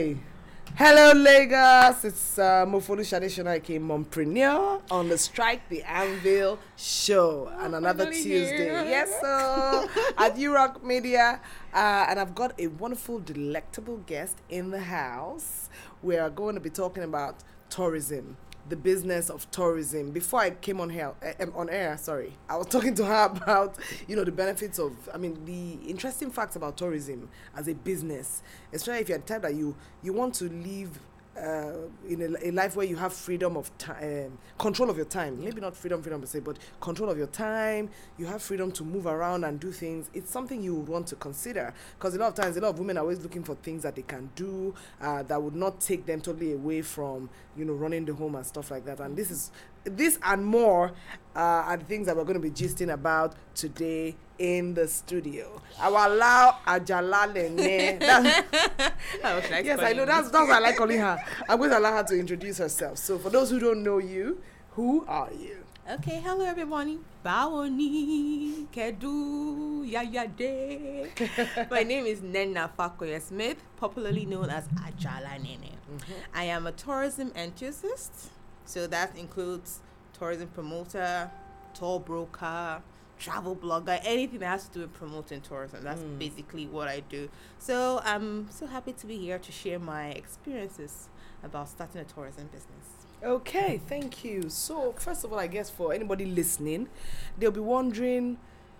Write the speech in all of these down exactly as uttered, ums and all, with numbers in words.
Hello Lagos, it's uh, Mofolu Shadeshona aka Mompreneur on the Strike the Anvil show oh, and another Tuesday. Here. Yes, so at U-Rock Media, uh, and I've got a wonderful, delectable guest in the house. We are going to be talking about tourism, the business of tourism. Before I came on here, uh, on air, sorry, I was talking to her about, you know, the benefits of, I mean, the interesting facts about tourism as a business. Especially if you're the type that you you want to live uh, in a, a life where you have freedom of time, um, control of your time. Maybe not freedom, freedom per se, but control of your time. You have freedom to move around and do things. It's something you would want to consider, because a lot of times, a lot of women are always looking for things that they can do uh, that would not take them totally away from, you know, running the home and stuff like that. And this is this and more uh, are the things that we're going to be gisting about today in the studio. I will allow Ajala Lene. Yes, I know. That's, that's what I like calling her. I'm going to allow her to introduce herself. So for those who don't know you, who are you? Okay, hello everybody. Bawoni Kedu Yayade. My name is Nena Fakoya Smith, popularly known as Ajala Nene. Mm-hmm. I am a tourism enthusiast, so that includes tourism promoter, tour broker, travel blogger, anything that has to do with promoting tourism. That's mm. basically what I do. So I'm so happy to be here to share my experiences about starting a tourism business. Okay, thank you. So first of all, I guess for anybody listening, they'll be wondering,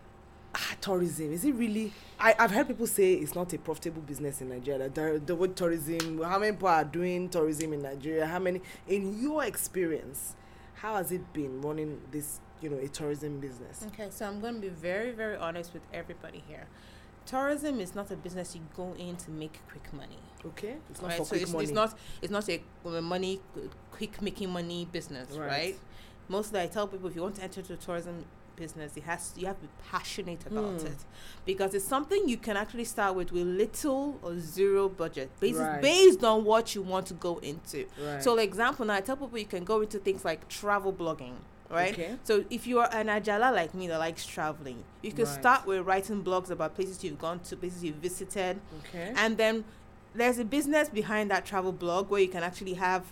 ah, tourism, is it really, I, I've heard people say it's not a profitable business in Nigeria. The, the word tourism, how many people are doing tourism in Nigeria? How many, in your experience, how has it been running this, you know, a tourism business? Okay, so I'm going to be very, very honest with everybody here. Tourism is not a business you go in to make quick money. Okay, it's not right? for so quick it's, money. it's not it's not a uh, money quick making money business, right. right? Mostly, I tell people if you want to enter into a tourism business, it has you have to be passionate about mm. it, because it's something you can actually start with with little or zero budget, based right. based on what you want to go into. Right. So, like example, now I tell people you can go into things like travel blogging. Right? Okay. So if you are an Ajala like me that likes traveling, you can right. start with writing blogs about places you've gone to, places you've visited. Okay. And then there's a business behind that travel blog where you can actually have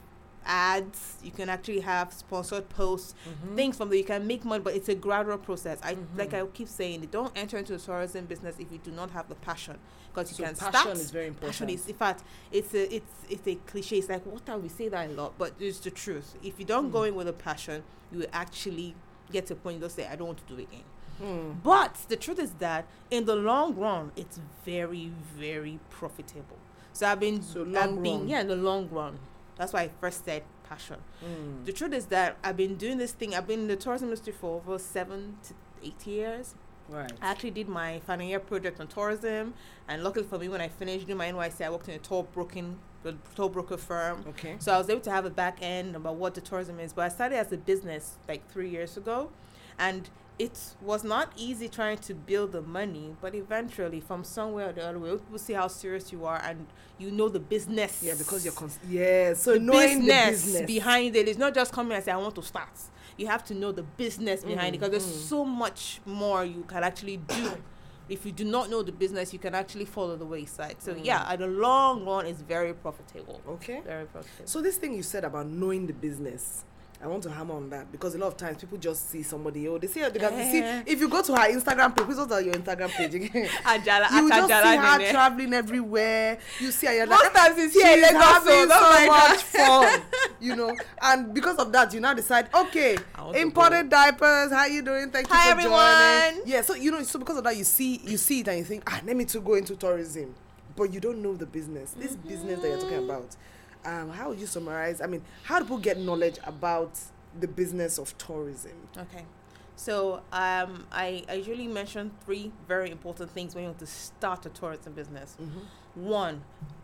ads, you can actually have sponsored posts, mm-hmm. things from that you can make money, but it's a gradual process. I mm-hmm. like I keep saying, don't enter into a tourism business if you do not have the passion, because you so can passion start. is very important. Passion is, in fact, it's a it's it's a cliche. It's like what we say that a lot, but it's the truth. If you don't mm. go in with a passion, you will actually get to a point you'll say, I don't want to do it again. Mm. But the truth is that in the long run, it's very, very profitable. So I've been, so long I've been run. yeah, in the long run. That's why I first said passion. Mm. The truth is that I've been doing this thing. I've been in the tourism industry for over seven to eight years. Right. I actually did my final year project on tourism, and luckily for me, when I finished doing my N Y C, I worked in a tour broking, a tour broker firm. Okay. So I was able to have a back end about what the tourism is. But I started as a business like three years ago, and it was not easy trying to build the money, but eventually, from somewhere or the other way, people see how serious you are, and you know the business. Yeah, because you're cons- yeah. So the knowing business the business behind it is not just coming and say I want to start. You have to know the business behind mm, it, because there's mm. so much more you can actually do. If you do not know the business, you can actually follow the wayside. So mm. yeah, at the long run, it's very profitable. Okay. Very profitable. So this thing you said about knowing the business, I want to hammer on that, because a lot of times people just see somebody, oh, they see, they can see, if you go to her Instagram page, please don't tell your Instagram page again. Ajala, you just Ajala see her nene. traveling everywhere. You see her, most like, times it's here in she's Lagos, having so so like much fun, you know. And because of that, you now decide, okay, imported diapers, how you doing? Thank you Hi, for everyone. joining. Yeah, so you know, so because of that, you see, you see it and you think, ah, let me to go into tourism, but you don't know the business. This mm-hmm. business that you're talking about. Um, how would you summarize? I mean, how do people get knowledge about the business of tourism? Okay, so um, I, I usually mention three very important things when you want to start a tourism business. Mm-hmm. One,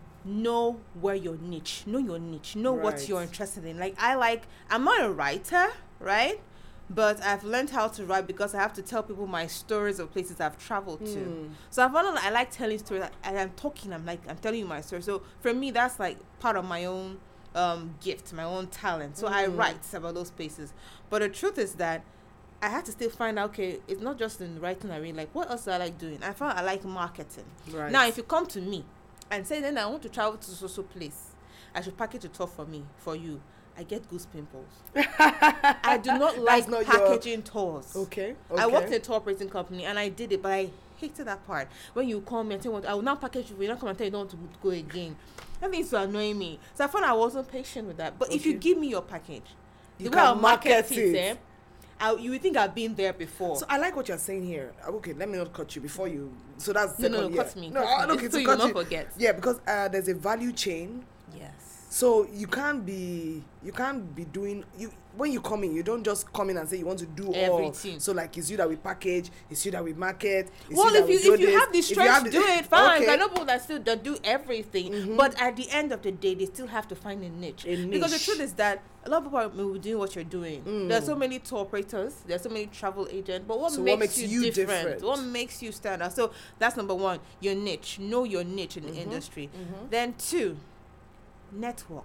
know where your niche, know your niche, know right. what you're interested in. Like I like, I'm not a writer, right? But I've learned how to write because I have to tell people my stories of places I've traveled mm. to. So I found out I like telling stories, and I'm talking, I'm like, I'm telling you my story. So for me, that's like part of my own um, gift, my own talent. So mm. I write about those places. But the truth is that I had to still find out, okay, it's not just in writing I read, like what else do I like doing? I found I like marketing. Right. Now, if you come to me, and say, then I want to travel to so so place, I should package a tour for me, for you. I get goose pimples. I do not like not packaging your... tours. Okay, okay. I worked in a tour operating company and I did it, but I hated that part. When you call me and say, well, I will not package you, you not come and tell you don't want to go again. That means to annoy me. So I found I wasn't patient with that. But okay. if you give me your package, you the way I'll market, market it, it eh, I, you would think I've been there before. So I like what you're saying here. Okay, let me not cut you before you. So that's the no, second no, no, cut me. No, cut look, me. it's so to you cut not you. forget. Yeah, because uh, there's a value chain. Yes. So you can't be, you can't be doing, you when you come in, you don't just come in and say you want to do everything. All. So like, it's you that we package, it's you that we market. It's well, you if you if you have the strength to do it, fine. Okay. I know people that still that do everything, mm-hmm. but at the end of the day, they still have to find a niche. A niche. Because the truth is that a lot of people are doing what you're doing. Mm. There are so many tour operators, there are so many travel agents, but what, so makes, what makes you, you different? different? What makes you stand out? So that's number one. Your niche. Know your niche in mm-hmm. the industry. Mm-hmm. Then two, network.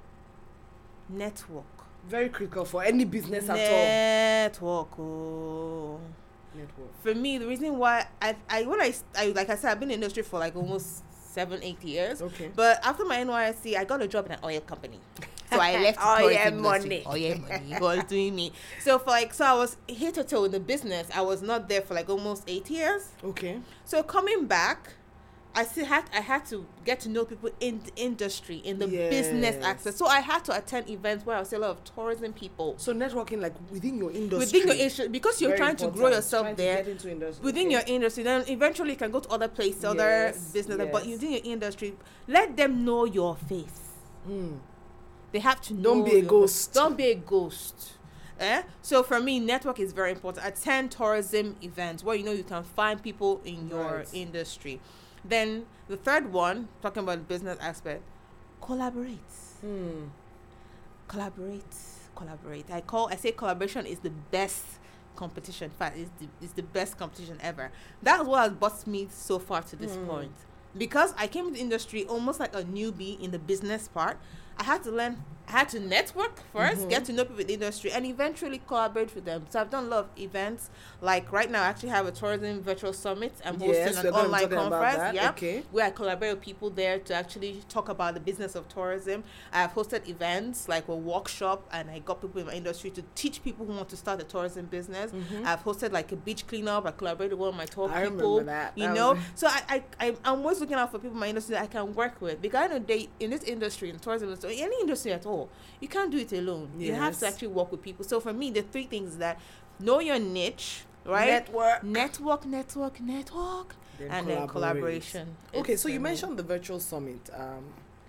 Network. Very critical for any business Network, at all. Network. Oh. Network. For me, the reason why I, I when I, I like I said, I've been in the industry for like almost seven, eight years. Okay. But after my N Y S C, I got a job in an oil company. So I left. Oh yeah, money. Oh yeah, money. It was doing me. So for like, so I was head to toe in the business. I was not there for like almost eight years. Okay. So coming back, I still had I had to get to know people in the industry, in the yes. business aspect. So I had to attend events where I see a lot of tourism people. So networking like within your industry. Within your industry, because you're Very trying important. to grow yourself trying there. To get into industry. Within okay. your industry, then eventually you can go to other places, yes. other business. Yes. But within your industry, let them know your face. Mm. They have to know. Don't be a ghost. Don't be a ghost. Eh? So for me, network is very important. Attend tourism events where you know you can find people in your right. industry. Then the third one, talking about the business aspect, collaborate. Hmm. Collaborate, collaborate. I call, I say collaboration is the best competition. In fact, it's the, it's the best competition ever. That's what has brought me so far to this mm. point. Because I came into the industry almost like a newbie in the business part. I had to learn, I had to network first, mm-hmm. get to know people in the industry, and eventually collaborate with them. So I've done a lot of events. Like right now, I actually have a tourism virtual summit. I'm hosting yes, an online conference, yeah, okay. where I collaborate with people there to actually talk about the business of tourism. I've hosted events like a workshop, and I got people in my industry to teach people who want to start a tourism business. Mm-hmm. I've hosted like a beach cleanup. I collaborated with one of my tour I people. Remember that. You that know, so I, I, I, I'm always looking out for people in my industry that I can work with. Because at the end of the day, in this industry, in tourism industry, any industry at all, you can't do it alone. Yes. You have to actually work with people. So for me, the three things is that know your niche, right? Network. Network, network, network. Then and then collaboration. Okay, it's so you um, mentioned the virtual summit. Um,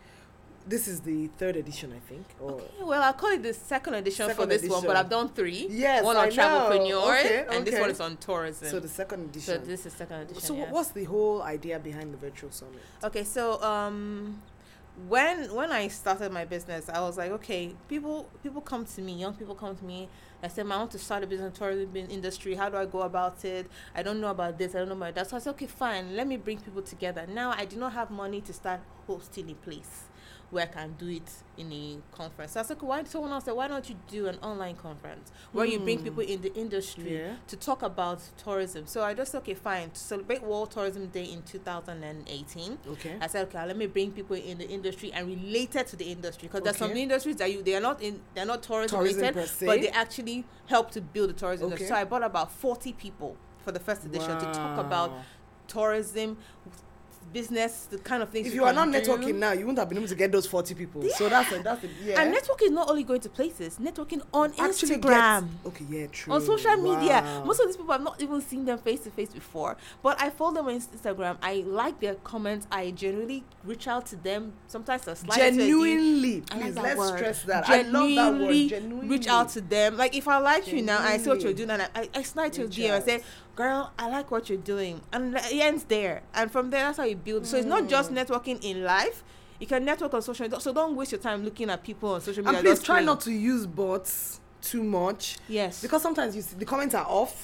this is the third edition, I think. Or okay, well, I'll call it the second edition second for this edition. one, but I've done three. Yes, one I on travelpreneur, know. Okay, and this okay. one is on tourism. So the second edition. So this is second edition. So yes. what's the whole idea behind the virtual summit? Okay, so um. When when I started my business, I was like, okay, people people come to me, young people come to me. I said, I want to start a business in the tourism industry. How do I go about it? I don't know about this. I don't know about that. So I said, okay, fine. Let me bring people together. Now I do not have money to start hosting a place where I can do it in a conference. So I said, okay, why? Someone else said, why don't you do an online conference where mm. you bring people in the industry yeah. to talk about tourism? So I just said, okay, fine. To celebrate World Tourism Day in two thousand eighteen, okay. I said, okay, let me bring people in the industry and related to the industry, because okay. there's some industries that you they are not in, they're not tourism, tourism related, but they actually help to build the tourism okay. industry. So I brought about forty people for the first edition wow. to talk about tourism, business, the kind of things. If you, you are not do. networking now, you wouldn't have been able to get those forty people. Yeah. So that's a, that's a, yeah. And networking is not only going to places, networking on Actually Instagram. Gets, okay, yeah, true. On social media. Wow. Most of these people I've not even seen them face to face before. But I follow them on Instagram. I like their comments. I genuinely reach out to them. Sometimes I slide Genuinely. I like Please, that let's word. stress that. Genuinely I love that word. Genuinely. reach out to them. Like if I like Genuinely. you now, I see what you're doing, and I, I, I slide to your D M and say, girl, I like what you're doing. And it ends there. And from there, that's how you build. Mm. So it's not just networking in life. You can network on social media. So don't waste your time looking at people on social media. And please try playing. not to use bots too much. Yes. Because sometimes you see the comments are off.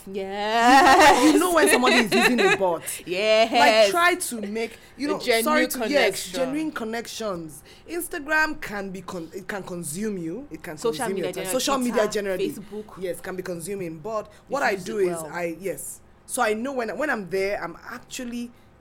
Yes. You know when somebody is using a bot. Yes. Like try to make, you know, genuine sorry to, connection. yes, genuine connections. Instagram can be, con- it can consume you. It can social consume media your time. Generally, social Twitter, media generally. Facebook. Yes, can be consuming. But what If I you do use it is well. I, yes. So I know when when I'm there, I'm actually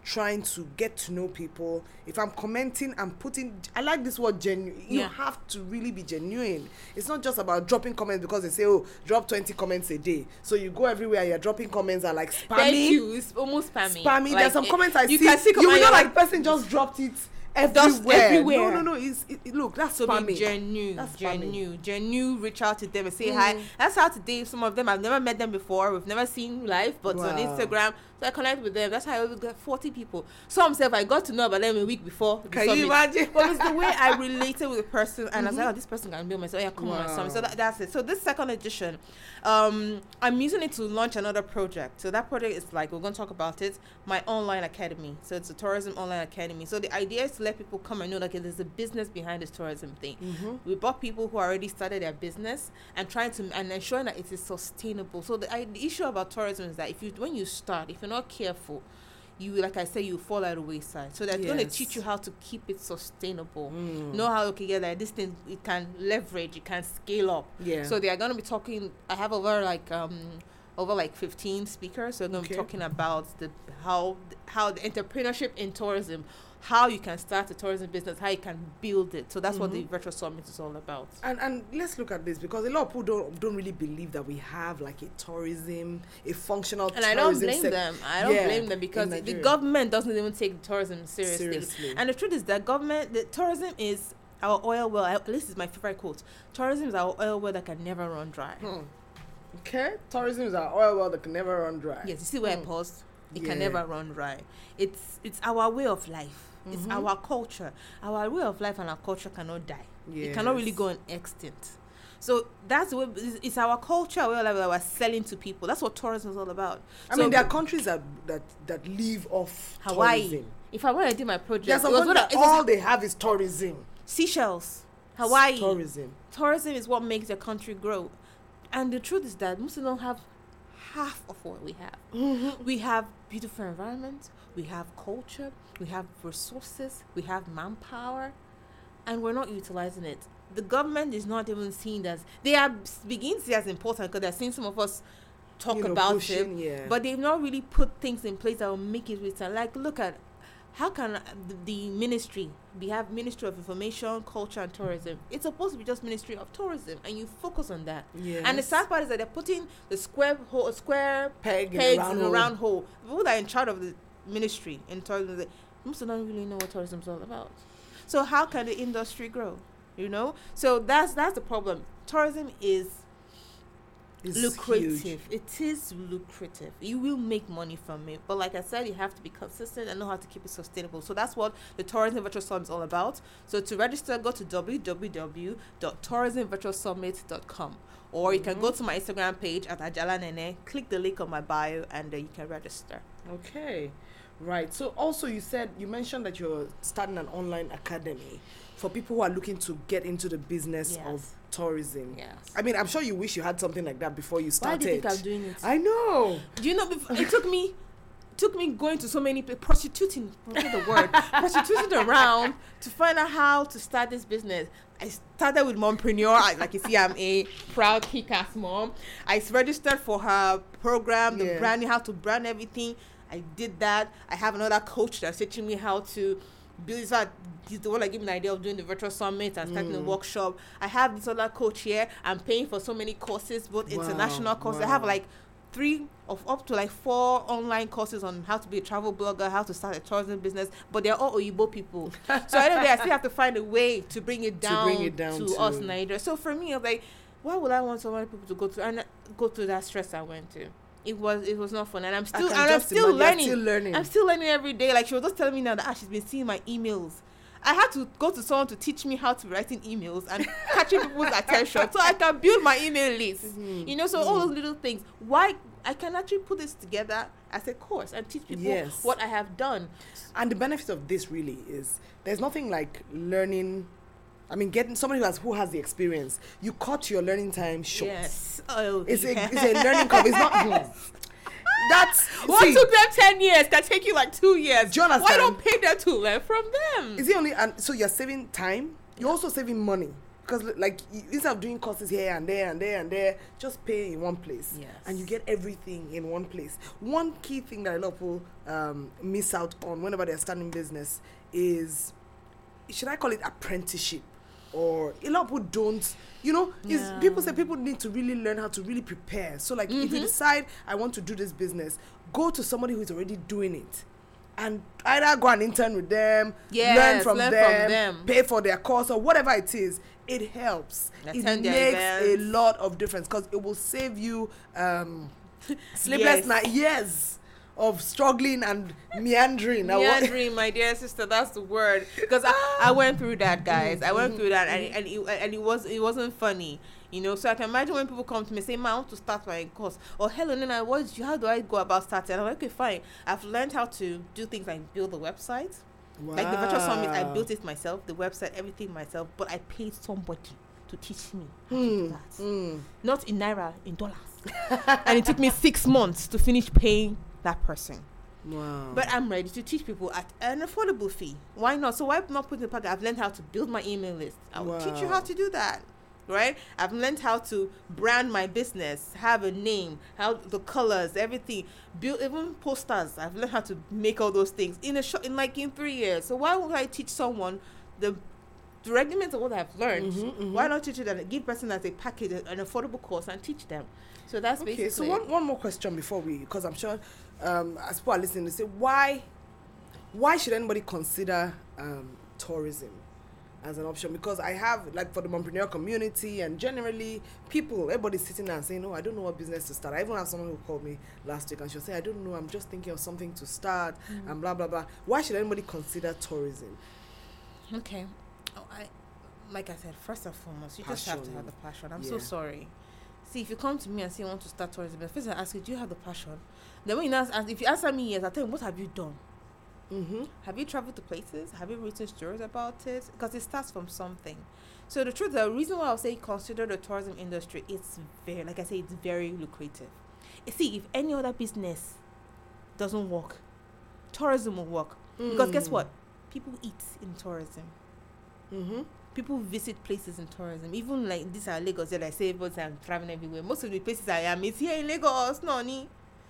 trying to get to know people. If I'm commenting, I'm putting, I like this word genuine. You Yeah. have to really be genuine. It's not just about dropping comments because they say, oh, drop twenty comments a day. So you go everywhere, you're dropping comments are like spammy. Thank you. It's almost spammy. Spammy. Like, There's some it- comments I you see. Can see You comment, will you're know like person just dropped it everywhere. everywhere. No, no, no. It's, it, it- look, that's So spammy. be genuine, That's spammy. genuine, genuine. Reach out to them and say Mm. hi. That's how today. Some of them I've never met them before. We've never seen live, but on Wow. Instagram. So I connect with them. That's how I got forty people. Some self I got to know about them a week before. the Can you summit. imagine? But it's the way I related with the person, and I was like, oh, this person can build myself. Yeah, come on, Wow. some. So that, that's it. So this second edition, um, I'm using it to launch another project. So that project is like we're going to talk about it. My online academy. So it's a tourism online academy. So the idea is to let people come and know that okay, there's a business behind this tourism thing. Mhm. We brought people who already started their business and trying to and ensuring that it is sustainable. So the, I, the issue about tourism is that if you when you start, if you're not careful, you like I said, you fall at the wayside. So they're going to Yes. teach you how to keep it sustainable. Mm. Know how okay, yeah, that this thing it can leverage, it can scale up. Yeah. So they are going to be talking. I have over like um over like fifteen speakers. So they're going to Okay. be talking about the how how the entrepreneurship in tourism, how you can start a tourism business, how you can build it. So that's what the Mhm. virtual summit is all about. And and let's look at this because a lot of people don't don't really believe that we have like a tourism, a functional And I tourism don't blame sec- them. I don't Yeah, blame them because in the Nigeria. government doesn't even take tourism seriously. Seriously. And the truth is that government, the tourism is our oil well. I, this is my favorite quote. Tourism is our oil well that can never run dry. Hmm. Okay, tourism is our oil well that can never run dry. Yes, you see where I Hmm. paused? It Yeah. can never run dry. It's it's our way of life. It's Mhm. our culture. Our way of life and our culture cannot die. It cannot really Yes. go extinct. So that's the way it's, it's our culture, our way of life that we're selling to people. That's what tourism is all about. I So mean, there are countries that that that live off Hawaii. tourism. If I want to do my project, There's it some was countries what I- that it was all they have is tourism. Seychelles, Hawaii. Tourism. Tourism is what makes a country grow. And the truth is that Muslims don't have half of what we have. Mm-hmm. We have beautiful environment, we have culture, we have resources, we have manpower, and we're not utilizing it. The government is not even seen as, they are beginning to see as important because they're seeing some of us talk You know, about pushing, it, yeah. but they've not really put things in place that will make it return. Like, look at how can uh, the, the ministry, we have Ministry of Information, Culture and Tourism. It's supposed to be just Ministry of Tourism, and you focus on that. Yes. And the sad part is that they're putting the square hole, square Peg in a pegs round in a hole. round hole. The people that are in charge of the ministry in tourism, they most don't really know what tourism is all about. So how can the industry grow? You know, so that's that's the problem. Tourism is It's lucrative. huge. It is lucrative. You will make money from it, but like I said, you have to be consistent and know how to keep it sustainable. So that's what the Tourism Virtual Summit is all about. So to register, go to w w w dot tourism virtual summit dot com, or you can go to my Instagram page at Ajala Nene. Click the link on my bio, and uh, you can register. Okay, right. So also you said you mentioned that you're starting an online academy for people who are looking to get into the business Yes. of tourism. Yes. I mean, I'm sure you wish you had something like that before you Why started. do you think I'm doing it? I know. Do you know? Before, it took me, took me going to so many pla- prostituting. Forget the word. Prostituting around to find out how to start this business. I started with Mompreneur. I, like you see, I'm a proud kick-ass mom. I s- registered for her program, the Yeah. branding, how to brand everything. I did that. I have another coach that's teaching me how to build. In fact, he's the one that gave me the idea of doing the virtual summit and starting a Mm. workshop. I have this other coach here. I'm paying for so many courses, both Wow, international courses. I have wow. like three of up to like four online courses on how to be a travel blogger, how to start a tourism business, but they're all Oyibo people. So I know that I still have to find a way to bring it To down bring to, it down to- us Nigeria. So for me, I was like, why would I want so many people to go through and go through that stress I went to? It was it was not fun, and I'm I still can and I'm just still imagine. You're learning. Still learning. I'm still learning every day. Like she was just telling me now that ah, she's been seeing my emails. I had to go to someone to teach me how to be writing emails and catching people's attention so I can build my email list. Mhm. You know, so all those little things. Why I can actually put this together as a course and teach people Yes. what I have done. And the benefit of this really is there's nothing like learning. I mean, getting somebody who has who has the experience. You cut your learning time short. Yes. Oh, It's a yeah. it's a learning curve. It's not. That's What see, took them ten years can take you like two years. Do you understand? Why don't pay them to learn from them? Is it only and so you're saving time? You're also saving money Because like you- instead of doing courses here and there and there and there, just pay in one place. Yes. And you get everything in one place. One key thing that a lot of people um, miss out on whenever they're starting business is, should I call it apprenticeship? Or a lot of people don't, you know, is Yeah. people say people need to really learn how to really prepare. So like if you decide I want to do this business, go to somebody who is already doing it. And either go and intern with them, Yes, learn, from, learn them, from them. pay for their course or whatever it is. It helps. Attend it their makes a events. lot of difference because it will save you um, sleepless Yes. night years of struggling and meandering. I wa- Meandering, my dear sister, that's the word. Because I, I went through that, guys. I went through that, and and it, and it was it wasn't funny, you know. So I can imagine when people come to me say, "Ma, I want to start my course," or "Hello, Nina, what? Is, how do I go about starting?" And I'm like, "Okay, fine. I've learned how to do things like build the website." Like the virtual summit, I Wow. built it myself, the website, everything myself, but I paid somebody to teach me how to Hmm, do that. hmm. Not in naira, in dollars. And it took me six months to finish paying that person. Wow. But I'm ready to teach people at an affordable fee. Why not? So why not put in the pocket? I've learned how to build my email list. I will teach you Wow. how to do that. Right? I've learned how to brand my business, have a name, how the colors, everything. Build even posters. I've learned how to make all those things in a short, in like in three years. So why would I teach someone the the rudiments of what I've learned? Mhm, mhm. Why not teach it and give person as a package, an affordable course, and teach them? So that's Okay, basically. so one, one more question before we, because I'm sure um, as people are listening, they say, why, why should anybody consider um, tourism as an option? Because I have, like, for the mompreneur community and generally people, everybody's sitting there and saying, "No, I don't know what business to start." I even have someone who called me last week and she was saying, "I don't know, I'm just thinking of something to start," Mm. and blah blah blah. Why should anybody consider tourism? Okay. Oh, I, like I said, first and foremost, you just have to Passion. have the passion. I'm so Yeah. sorry. See, if you come to me and say you want to start tourism, the first I ask you, do you have the passion? Then when you ask, if you answer me yes, I tell you, what have you done? Mm-hmm. Have you traveled to places? Have you written stories about it? Because it starts from something. So the truth, the reason why I'll say consider the tourism industry, it's very, like I say, it's very lucrative. You see, if any other business doesn't work, tourism will work. Because guess Mm. what? People eat in tourism. Mm-hmm. People visit places in tourism. Even like these are Lagos, that I say, but I'm traveling everywhere. Most of the places I am is here in Lagos, Noni.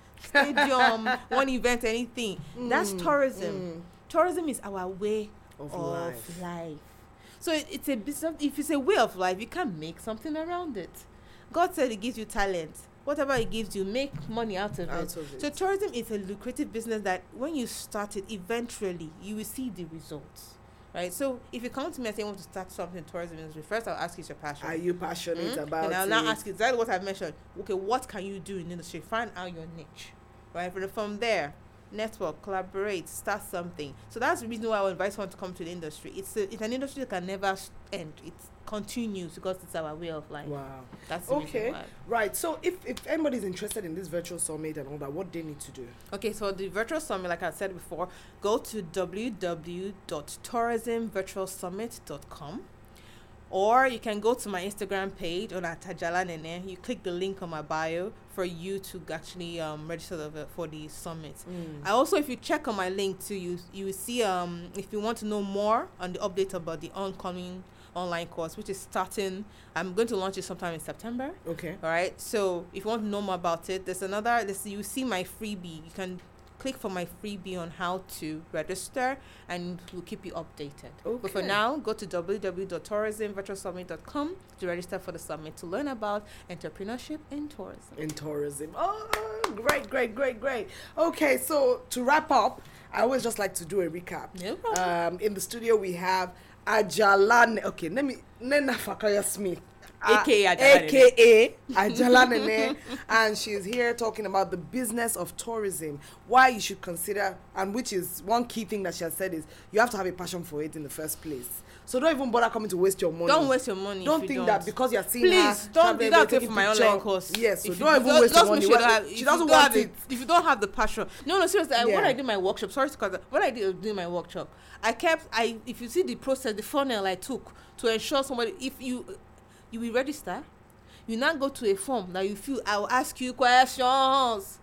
Stadium, one event, anything. That's Mm, tourism. mm. Tourism is our way Of of, life. life. So it, it's a business. If it's a way of life, you can make something around it. God said He gives you talent. Whatever He gives you, make money out of, Out it. of it. So tourism is a lucrative business that when you start it, eventually you will see the results. Right? So if you come to me and say you want to start something in tourism industry, first I'll ask you is your passion. Are you passionate Mm? about And I'll it? now ask you exactly what I've mentioned. Okay, what can you do in the industry? Find out your niche. Right? From- From there, network, collaborate, start something. So that's the reason why I would advise someone to come to the industry. It's a, it's an industry that can never s- end. It continues because it's our way of life. Wow. That's the Okay. reason why. Right. So if, if anybody's interested in this virtual summit and all that, what they need to do? Okay, so the virtual summit, like I said before, go to w w w dot tourism virtual summit dot com. Or you can go to my Instagram page on Atajala Nene. You click the link on my bio for you to actually um, register the, for the summit. I also, if you check on my link too, you you will see um if you want to know more on the update about the oncoming online course, which is starting. I'm going to launch it sometime in September. Okay. All right. So if you want to know more about it, there's another. This you see my freebie. You can click for my freebie on how to register, and we'll keep you updated. But for Okay. now, go to w w w dot tourism virtual summit dot com to register for the summit to learn about entrepreneurship in tourism. In tourism. Oh, great, great, great, great. Okay, so to wrap up, I always just like to do a recap. No problem. Um, in the studio we have Ajalan. Okay, let me Nena Fakaya Smith. A K A Ajala A K A Ajala Nene, and she's here talking about the business of tourism, why you should consider, and which is one key thing that she has said is you have to have a passion for it in the first place. So don't even bother coming to waste your money. Don't waste your money. Don't if you think don't. that because you're seeing her Please don't traveling, do that taking for my picture- online course. Yes, so If you- don't even just- waste your just make money. sure Well, that she if you doesn't don't want have it. the- If you don't have the passion, no, no, seriously. I, when Yeah. I did my workshop, sorry, because when I did doing my workshop, I kept. I if you see the process, the funnel I took to ensure somebody, if you, you will register, you now go to a form that you fill. I will ask you questions.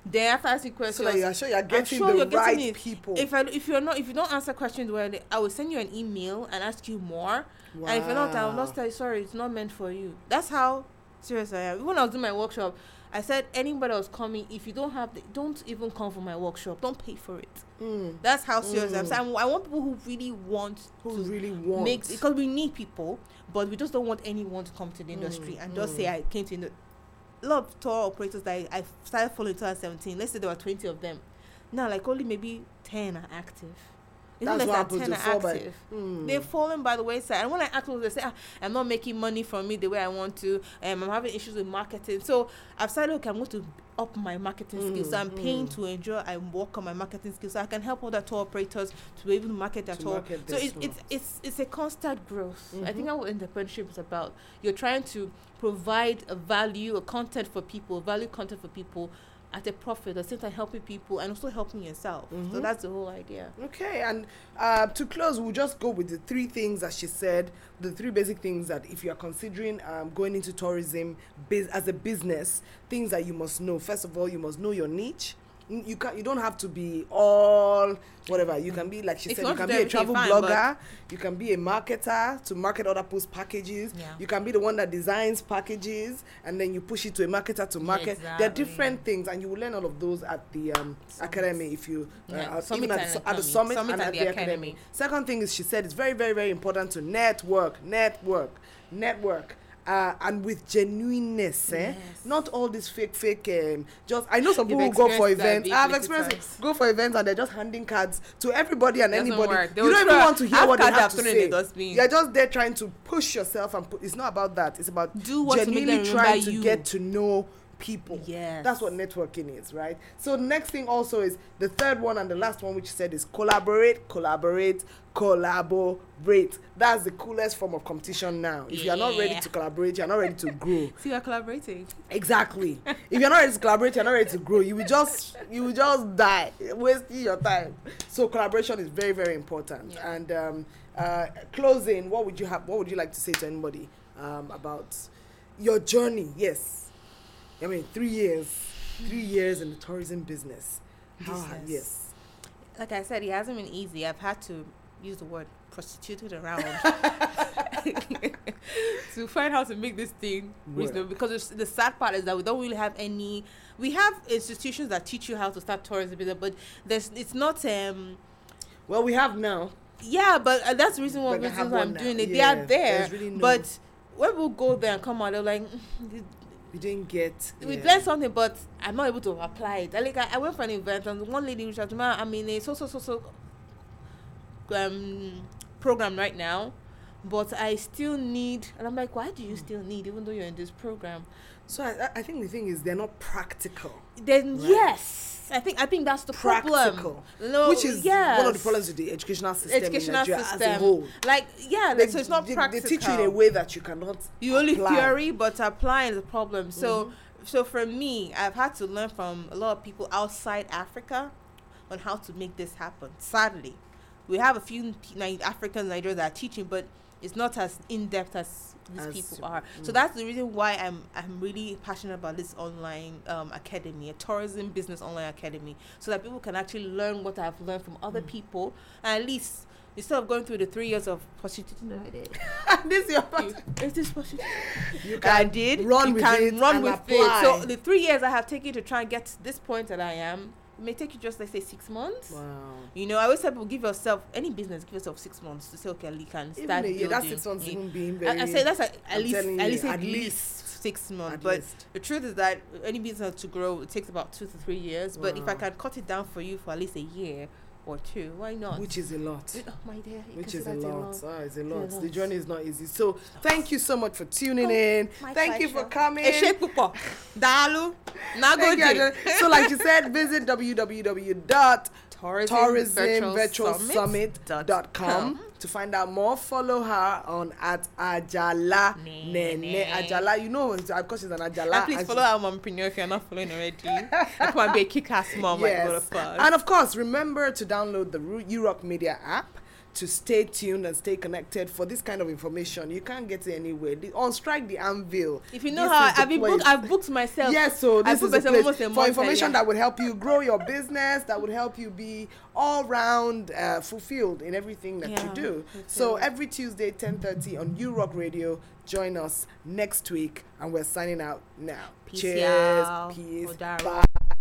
Then after asking questions, So that you are sure you're getting sure the you're getting right it. people. If I if you're not if you don't answer questions well, I will send you an email and ask you more. Wow. And if you're not, I will not say sorry. It's not meant for you. That's how serious I am. When I was doing my workshop, I said anybody else coming, if you don't have, the, don't even come for my workshop. Don't pay for it. Mm. That's how serious Mm. I'm. So I'm, I want people who really want Who to really want. make, because we need people, but we just don't want anyone to come to the industry Mm, and just mm. say I came to the. A lot of tour operators that I, I started following in twenty seventeen. Let's say there were twenty of them. Now, like only maybe ten are active. Even That's less what than happens ten to are fall by. active. Mm. They've fallen by the wayside. And when I ask them, they say, ah, I'm not making money from it the way I want to. Um, I'm having issues with marketing. So I've decided, okay, I'm going to up my marketing Mm, skills. So I'm paying mm. to enjoy and work on my marketing skills so I can help other tour operators to be able to market their To tour. market So their it's, tour. it's it's it's a constant growth. I Mhm. think that's what entrepreneurship is about. You're trying to provide a value, a content for people, value content for people at a profit, at the same time helping people and also helping yourself. Mhm. So that's the whole idea. Okay, and uh, to close, we'll just go with the three things that she said, the three basic things that if you are considering um, going into tourism biz- as a business, things that you must know. First of all, you must know your niche. Mm, You can you don't have to be all whatever. You can be, like she If said, you you want can to be do a travel everything, fine, blogger, you can be a marketer to market other people's packages. Yeah. You can be the one that designs packages and then you push it to a marketer to market. There are Exactly. different things, and you will learn all of those at the um, Summit. academy if you uh, Yeah, uh, Summit even at and the, su- at the Academy. summit, Summit and and at the the academy. academy. Second thing is, she said it's very, very, very important to network, network, network. Uh, and with genuineness, eh? Yes. Not all this fake, fake. Um, just I know some You've people who go for experienced that events. big I've little experienced it. times. Go for events and they're just handing cards to everybody and Doesn't anybody. work. They You will don't even throw- want to hear half what they cards have are to thrown in say. the dustbin. You're just there trying to push yourself, and put, it's not about that. It's about Do what to make genuinely them trying remember to you. get to know people. Yes. That's what networking is, right? So the next thing also is the third one and the last one, which you said is collaborate, collaborate, collaborate. That's the coolest form of competition now. If you're not ready Yeah. to collaborate, you're not ready to grow. See, we're collaborating. Exactly. If you're not ready to collaborate, you're not ready to grow. You will just you will just die, wasting your time. So collaboration is very, very important. Yeah. And um, uh, closing, what would you have? What would you like to say to anybody um, about your journey? Yes. I mean, three years, three years in the tourism business. How? Business. Yes. Like I said, it hasn't been easy. I've had to use the word prostituted around to find how to make this thing reasonable. Because it's, the sad part is that we don't really have any. We have institutions that teach you how to start tourism business, but there's it's not. Um, Well, we have now. yeah, but uh, that's the reason But why they reasons have why one I'm now. doing it. Yeah, they are there, there's really no- but when we go there and come out, they're like. "Mm, We didn't get. we yeah. learned something, but I'm not able to apply it. I, like I, I went for an event and one lady reached out to me. I'm in a so so so so um program right now, but I still need. And I'm like, why do you still need, even though you're in this program? So I, I think the thing is they're not practical. Then Right. yes, I think I think that's the Practical. problem. No, Which is yes. one of the problems with the educational system Educational in Nigeria system, as a whole. like yeah, They, like, so it's not they, practical. they teach you in a way that you cannot You only apply. theory, but applying is a problem. So, Mhm. so for me, I've had to learn from a lot of people outside Africa on how to make this happen. Sadly, we have a few P- Ni- African Nigerians that are teaching, but it's not as in depth as these As- people are. mm. So that's the reason why I'm I'm really passionate about this online um, academy, a tourism business online academy, so that people can actually learn what I've learned from other Mm. people, and at least instead of going through the three years of prostituting, no, I did. this is your You- Is this possible? You I can did. run you with can it run and with apply. it. So the three years I have taken to try and get to this point that I am, it may take you just, let's say, six months. Wow. You know, I always tell people, give yourself, any business, give yourself six months to say, okay, you can Even start a year, that's building. six months You- even being I, very. I say that's at, at I'm least, telling at you, least, at at least least. six months. At But least. the truth is that any business to grow, it takes about two to three years. But if I Wow. can cut it down for you for at least a year or two, why not? Which is a lot. Oh, my dear. you Which can is see a that's lot. Oh, it's a lot. It's a The lot. journey is not easy. So thank you so much for tuning Oh, in. my Thank you for pleasure. coming. Eshe pupo. Dalu. Thank Nagode. you, Ajay. So like you said, visit w w w dot tourism virtual summit dot com to find out more. Follow her on at Ajala Nene. Nene. Ajala, you know, of course she's an Ajala. And please and follow our mompreneur if you're not following already. I come and be a kick-ass mom. Like, Yes. what a fuss. And of course, remember to download the Ru- Urock Media app to stay tuned and stay connected for this kind of information. You can't get it anywhere. The, on Strike the Anvil. If you know this how is the I've been place. booked, I've booked myself. Yes, so I this booked is the myself place almost a for month information earlier. that would help you grow your business, that would help you be all round uh, fulfilled in everything that Yeah, you do. me So too. every Tuesday, ten thirty on U Rock Radio. Join us next week, and we're signing out now. Peace, Cheers. y'all. Peace. Odaro. Bye.